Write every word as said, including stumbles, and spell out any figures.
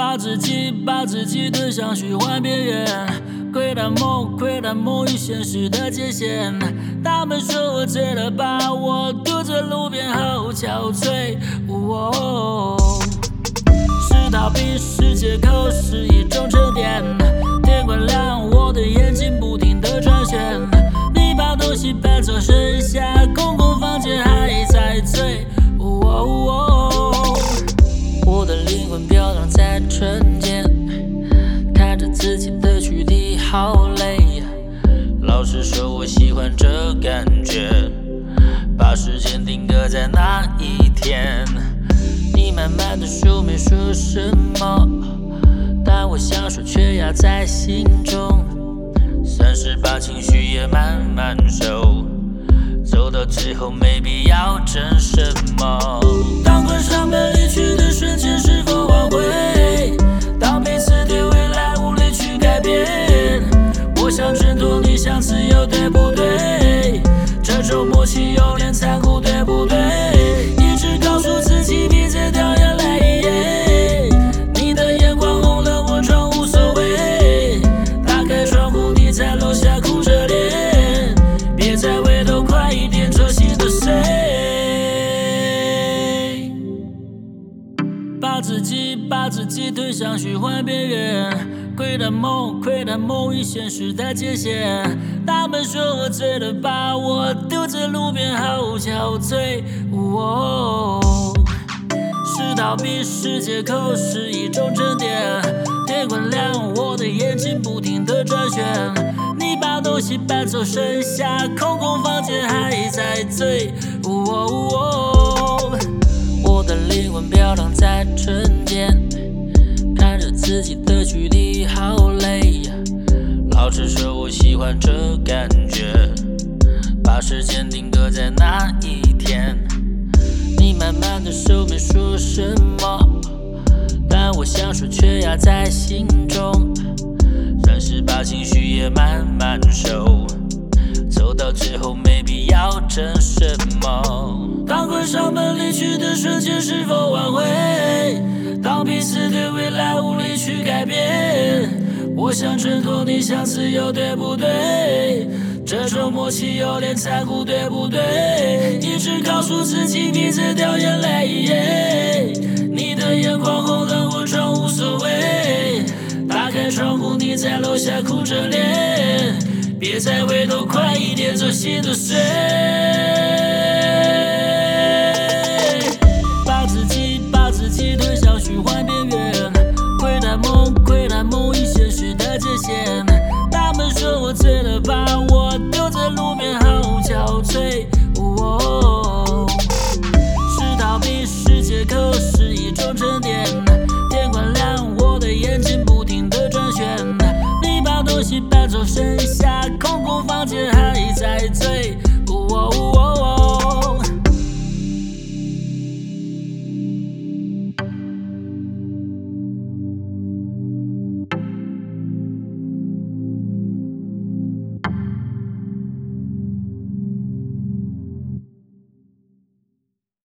把自己把自己推向虚幻边缘，窥探梦窥探梦与现实的界限。他们说我醉了，把我丢在路边，好憔悴。哦，是逃避，是借口，是一种沉淀。天快亮，我的眼睛不停地转圈。你把东西搬走，剩下空空房间还在醉。哦，我的灵魂飘荡在春间，看着自己的躯体好累。老实说，我喜欢这感觉，把时间定格在那一天。你慢慢的说没说什么，但我想说却压在心中。算是把情绪也慢慢收，走到最后没必要争什么。当关上门离去的瞬间，是否挽回？当彼此对未来无力去改变，我想挣脱，你想自由，对不对？这种默契有点残酷，对不对？一直告诉自己别再掉眼泪，你的眼眶红了，我装无所谓。打开窗户，你在楼下哭着脸，别再回头，快一点，专心的睡。把自己把自己推向虚幻边缘，窥探梦窥探梦与现实的界限。他们说我醉了，把我丢在路边，好憔悴。哦，是逃避，是借口，是一种沉淀。天快亮，我的眼睛不停地转圈。你把东西搬走，剩下空空房间还在醉。哦，我的灵魂飘荡在春间，看着自己的躯体好累。老实说，我喜欢这感觉，把时间定格在那一天。你慢慢的说没说什么，但我想说却压在心中。算是把情绪也慢慢收，走到最后没必要争什么。当关上门离去的瞬间，是否挽回？当彼此对未来无力去改变，我想挣脱，你想自由，对不对？这种默契有点残酷，对不对？一直告诉自己别再掉眼泪，你的眼眶红了，我装无所谓。打开窗户，你在楼下哭着脸，别再回头，快一点，专心的睡。把自己把自己推向虚幻边缘，窥探梦窥探梦与现实的界限。他们说我醉了，把我丢在路边，好憔悴。哦，是逃避，是借口，是一种沉淀。天快亮，我的眼睛不停地转圈。你把东西搬走，剩下空空房间还在醉。